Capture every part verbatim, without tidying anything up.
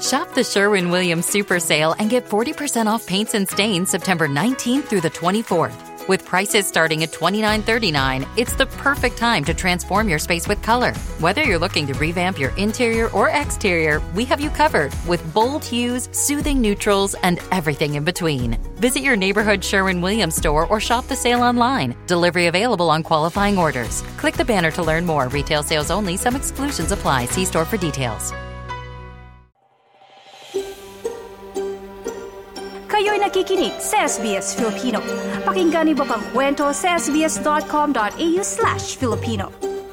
Shop the Sherwin-Williams Super Sale and get forty percent off paints and stains September nineteenth through the twenty-fourth. With prices starting at twenty-nine thirty-nine, it's the perfect time to transform your space with color. Whether you're looking to revamp your interior or exterior, we have you covered with bold hues, soothing neutrals, and everything in between. Visit your neighborhood Sherwin-Williams store or shop the sale online. Delivery available on qualifying orders. Click the banner to learn more. Retail sales only. Some exclusions apply. See store for details. Kayo'y nakikinig sa S B S Filipino. Pakinggan niyo pa ang kwento sa sbs.com.au slash Filipino.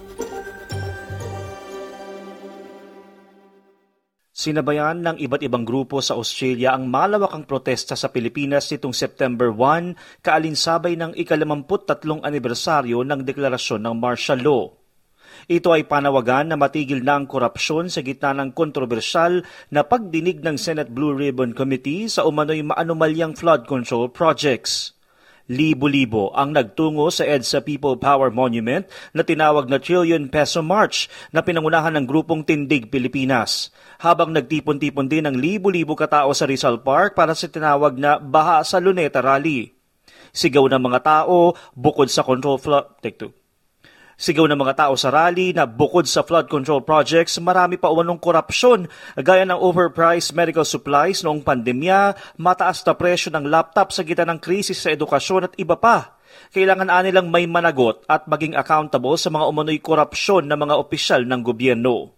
Sinabayan ng iba't ibang grupo sa Australia ang malawakang protesta sa Pilipinas nitong September first, kaalinsabay ng ikalawamput tatlong anibersaryo ng deklarasyon ng martial law. Ito ay panawagan na matigil na ang korupsyon sa gitna ng kontrobersyal na pagdinig ng Senate Blue Ribbon Committee sa umano'y maanumalyang flood control projects. Libo-libo ang nagtungo sa EDSA People Power Monument na tinawag na Trillion Peso March na pinangunahan ng grupong Tindig Pilipinas, habang nagtipon-tipon din ng libo-libo katao sa Rizal Park para sa tinawag na Baha sa Luneta Rally. Sigaw ng mga tao bukod sa control flood... Take two. Sigaw ng mga tao sa rally na bukod sa flood control projects, marami pa umanong korupsyon gaya ng overpriced medical supplies noong pandemya, mataas na presyo ng laptop sa gitna ng krisis sa edukasyon at iba pa. Kailangan anilang may managot at maging accountable sa mga umano'y korupsyon ng mga opisyal ng gobyerno.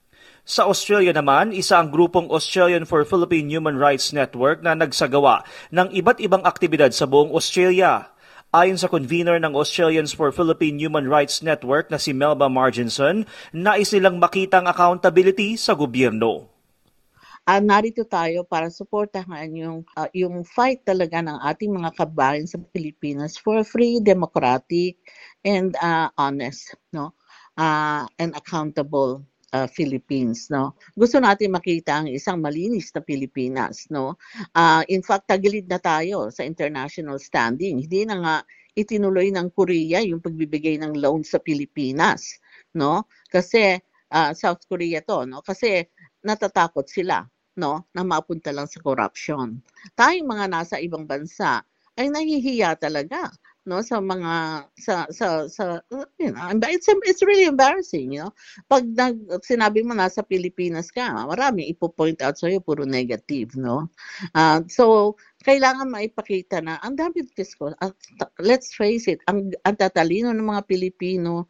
Sa Australia naman, isa ang grupong Australian for Philippine Human Rights Network na nagsagawa ng iba't ibang aktibidad sa buong Australia. Ayon sa convener ng Australians for Philippine Human Rights Network na si Melba Marginson, nais nilang makita ang accountability sa gobyerno. Uh, narito tayo para suportahan yung, uh, yung fight talaga ng ating mga kabayan sa Pilipinas for free, democratic, and uh, honest, no, uh, and accountable uh, Philippines, no. Gusto natin makita ang isang malinis na Pilipinas, no. Uh, in fact, tagilid na tayo sa international standing. Hindi na nga itinuloy ng Korea yung pagbibigay ng loan sa Pilipinas, no. Kasi uh, South Korea to, no. Kasi natatakot sila, no, na mapunta lang sa corruption. Tayong mga nasa ibang bansa ay nahihiya talaga, no, sa mga sa sa sa you know, it's it's really embarrassing, you know. Pag nag, sinabi mo nasa Pilipinas ka, marami ipo-point out sa iyo puro negative, no. Uh, so kailangan maipakita na ang dami ko, uh, let's face it, ang, ang tatalino ng mga Pilipino,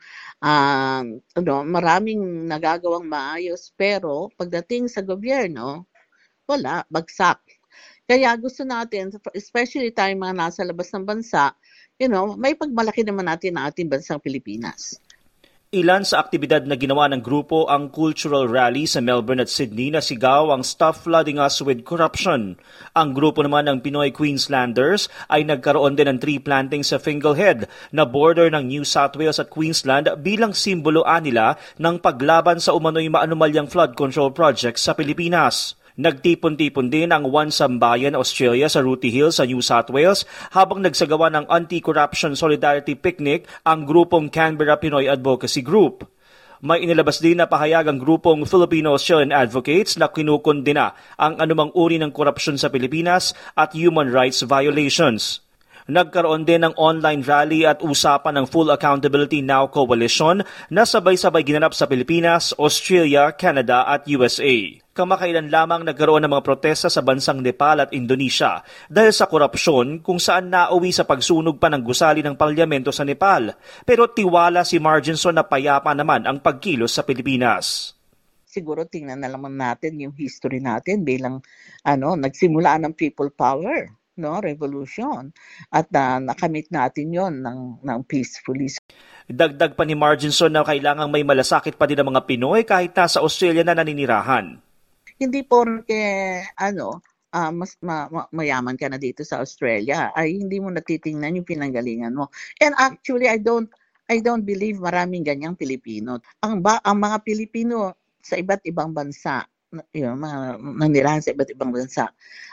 um, ano, maraming nagagawang maayos, pero pagdating sa gobyerno, wala, bagsak. Kaya gusto natin, especially tayong mga nasa labas ng bansa, you know, may pagmalaki naman natin ang ating bansang Pilipinas. Ilan sa aktibidad na ginawa ng grupo ang cultural rally sa Melbourne at Sydney na sigaw ang Stop Flooding Us with Corruption. Ang grupo naman ng Pinoy Queenslanders ay nagkaroon din ng tree planting sa Fingal Head na border ng New South Wales at Queensland bilang simboloan nila ng paglaban sa umano'y maanumalyang flood control projects sa Pilipinas. Nagtipon-tipon din ang One Sambayan Australia sa Rooty Hill sa New South Wales habang nagsagawa ng Anti-Corruption Solidarity Picnic ang grupong Canberra Pinoy Advocacy Group. May inilabas din na pahayag ang grupong Filipino-Australian Advocates na kinukondena ang anumang uri ng korupsyon sa Pilipinas at human rights violations. Nagkaroon din ng online rally at usapan ng Full Accountability Now Coalition na sabay-sabay ginanap sa Pilipinas, Australia, Canada at U S A. Kamakailan lamang nagkaroon ng mga protesta sa bansang Nepal at Indonesia dahil sa korupsyon kung saan nauwi sa pagsunog pa ng gusali ng palyamento sa Nepal. Pero tiwala si Marginson na payapa naman ang pagkilos sa Pilipinas. Siguro tingnan na naman natin yung history natin bilang ano, nagsimula ng people power, no, revolution, at uh, nakamit natin yon ng ng peacefully. Dagdag pa ni Marginson na kailangang may malasakit pa din ang mga Pinoy kahit nasa Australia na naninirahan. Hindi porke ano, uh, mas ma- ma- mayaman ka na dito sa Australia ay hindi mo natitingnan yung pinanggalingan mo. And actually I don't I don't believe maraming ganyang Pilipino. Ang ba ang mga Pilipino sa iba't ibang bansa, yun, mga nanirahan sa iba't ibang bansa,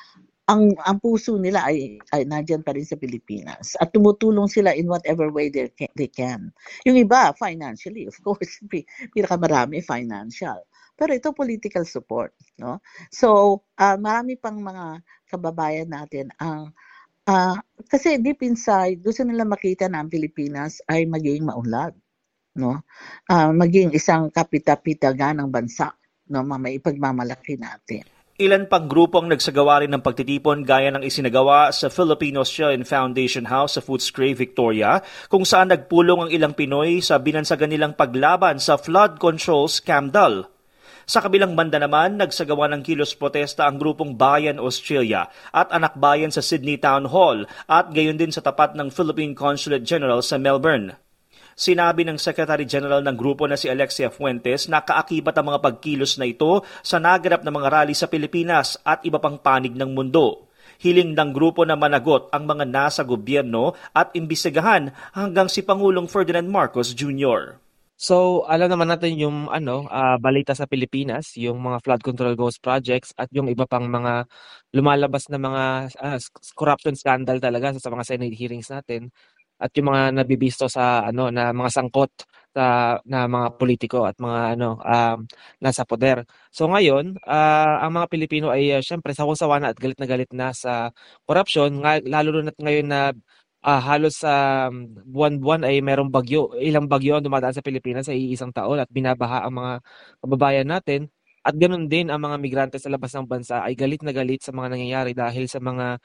ang ang puso nila ay, ay nandiyan pa rin sa Pilipinas at tumutulong sila in whatever way they, they can. Yung iba, financially, of course, pinakamarami financial. Pero ito, political support. No? So, uh, marami pang mga kababayan natin ang, uh, kasi deep inside, gusto nila makita na ang Pilipinas ay maging maunlad. No? Uh, maging isang kapita-pitagan ng bansa. No? May ipagmamalaki natin. Ilan pang grupo ang nagsagawa rin ng pagtitipon gaya ng isinagawa sa Filipino-Australian Foundation House sa Footscray, Victoria, kung saan nagpulong ang ilang Pinoy sa binansagan nilang paglaban sa flood control scandal. Sa kabilang banda naman, nagsagawa ng kilos protesta ang grupong Bayan Australia at Anak Bayan sa Sydney Town Hall at gayon din sa tapat ng Philippine Consulate General sa Melbourne. Sinabi ng Secretary General ng grupo na si Alexia Fuentes na kaakibat ang mga pagkilos na ito sa naganap na mga rally sa Pilipinas at iba pang panig ng mundo. Hiling ng grupo na managot ang mga nasa gobyerno at imbestigahan hanggang si Pangulong Ferdinand Marcos Junior So, alam naman natin yung ano, uh, balita sa Pilipinas, yung mga flood control ghost projects at yung iba pang mga lumalabas na mga uh, corruption scandal talaga sa mga Senate hearings natin. At yung mga nabibisto sa ano na mga sangkot sa na mga politiko at mga ano um, nasa poder. So ngayon, uh, ang mga Pilipino ay uh, syempre sawang-sawa na at galit na galit na sa corruption, ng- lalo na ngayon na uh, halos sa um, buwan-buwan ay merong bagyo, ilang bagyo ang dumadaan sa Pilipinas sa iisang taon at binabaha ang mga kababayan natin. At ganoon din ang mga migrante sa labas ng bansa ay galit na galit sa mga nangyayari dahil sa mga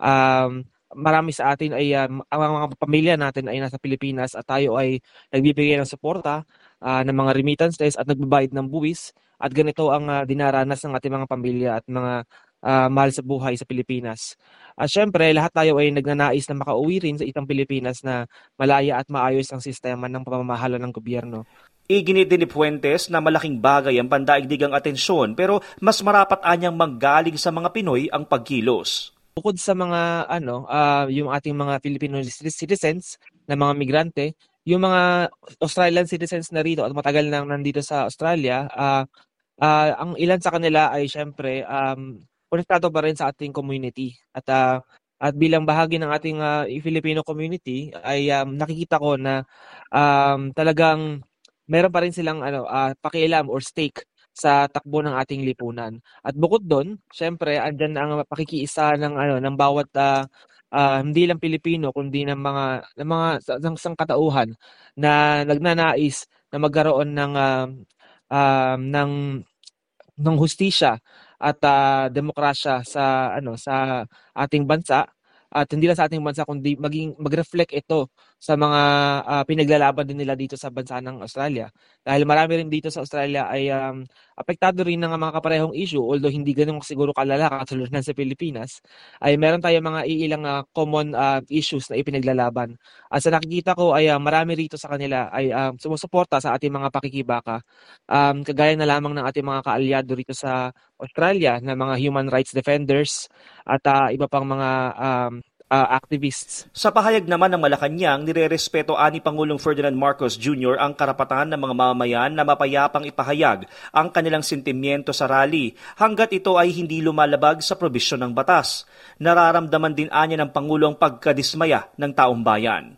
um, marami sa atin ay um, ang mga pamilya natin ay nasa Pilipinas at tayo ay nagbibigay ng suporta uh, ng mga remittances at nagbabayad ng buwis at ganito ang uh, dinaranas ng ating mga pamilya at mga uh, mahal sa buhay sa Pilipinas. At syempre, lahat tayo ay nagnanais na makauwi rin sa itang Pilipinas na malaya at maayos ang sistema ng pamamahala ng gobyerno. Iginit din ni Fuentes na malaking bagay ang pandaigdigang atensyon pero mas marapat anyang manggaling sa mga Pinoy ang pagkilos. Bukod sa mga ano, uh, yung ating mga Filipino citizens na mga migrante, yung mga Australian citizens na rito at matagal nang nandito sa Australia, uh, uh, ang ilan sa kanila ay syempre um, konektado pa rin sa ating community. At uh, at bilang bahagi ng ating uh, Filipino community ay um, nakikita ko na um, talagang meron pa rin silang ano uh, pakialam or stake sa takbo ng ating lipunan. At bukod doon, syempre andyan ang pakikiisa ng ano ng bawat uh, uh, hindi lang Pilipino kundi ng mga ng mga ng sangkatauhan na nagnanais na magkaroon ng uh, uh, ng ng hustisya at uh, demokrasya sa ano sa ating bansa. At hindi lang sa ating bansa kundi maging mag-reflect ito sa mga uh, pinaglalaban din nila dito sa bansa ng Australia. Dahil marami rin dito sa Australia ay um, apektado rin ng mga kaparehong issue, although hindi ganun siguro kalala katulad ng sa Pilipinas, ay meron tayong mga iilang uh, common uh, issues na ipinaglalaban. At sa nakikita ko ay uh, marami rito sa kanila ay uh, sumusuporta sa ating mga pakikibaka. Um, kagaya na lamang ng ating mga kaalyado rito sa Australia na mga human rights defenders at uh, iba pang mga um, uh, activists. Sa pahayag naman ng Malacanang, nirerespeto ani Pangulong Ferdinand Marcos Junior ang karapatan ng mga mamamayan na mapayapang ipahayag ang kanilang sentimiento sa rally hanggat ito ay hindi lumalabag sa probisyon ng batas. Nararamdaman din anya ng Pangulo ang pagkadismaya ng taong bayan.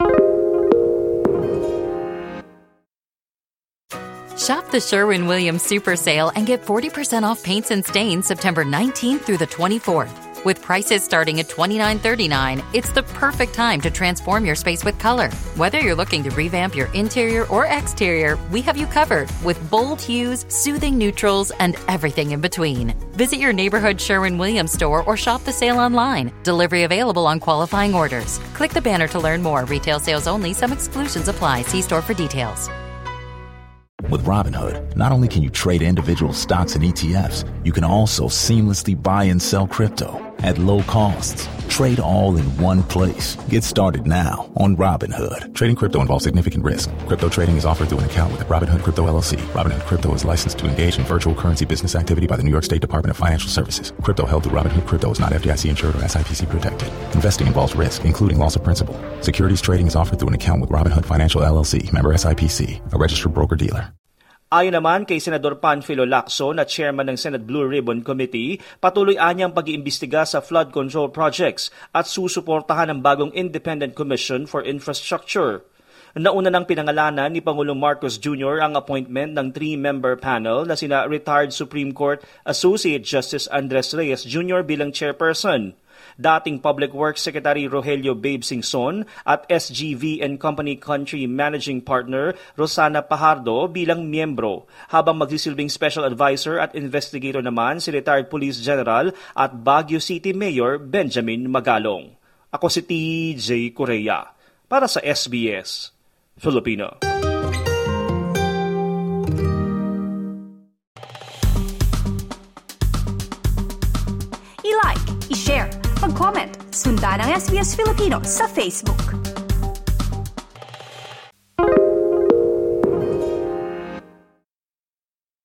Shop the Sherwin-Williams Super Sale and get forty percent off paints and stains September nineteenth through the twenty-fourth. With prices starting at twenty-nine thirty-nine, it's the perfect time to transform your space with color. Whether you're looking to revamp your interior or exterior, we have you covered with bold hues, soothing neutrals, and everything in between. Visit your neighborhood Sherwin-Williams store or shop the sale online. Delivery available on qualifying orders. Click the banner to learn more. Retail sales only. Some exclusions apply. See store for details. With Robinhood, not only can you trade individual stocks and E T Fs, you can also seamlessly buy and sell crypto at low costs. Trade all in one place. Get started now on Robinhood. Trading crypto involves significant risk. Crypto trading is offered through an account with Robinhood Crypto L L C. Robinhood Crypto is licensed to engage in virtual currency business activity by the New York State Department of Financial Services. Crypto held through Robinhood Crypto is not F D I C insured or S I P C protected. Investing involves risk, including loss of principal. Securities trading is offered through an account with Robinhood Financial L L C, member S I P C, a registered broker-dealer. Ayon naman kay Senador Panfilo Lacson na chairman ng Senate Blue Ribbon Committee, patuloy anyang pag-iimbestiga sa flood control projects at susuportahan ang bagong Independent Commission for Infrastructure. Nauna nang pinangalanan ni Pangulong Marcos Junior ang appointment ng three-member panel na sina retired Supreme Court Associate Justice Andres Reyes Junior bilang chairperson, dating Public Works Secretary Rogelio Babe Singson at S G V and Company Country Managing Partner Rosana Pajardo bilang miyembro, habang magsisilbing Special Advisor at Investigator naman si retired Police General at Baguio City Mayor Benjamin Magalong. Ako si T J Correa para sa S B S Filipino. I-like, i-share, mag-comment, sundan ang S B S Filipino sa Facebook.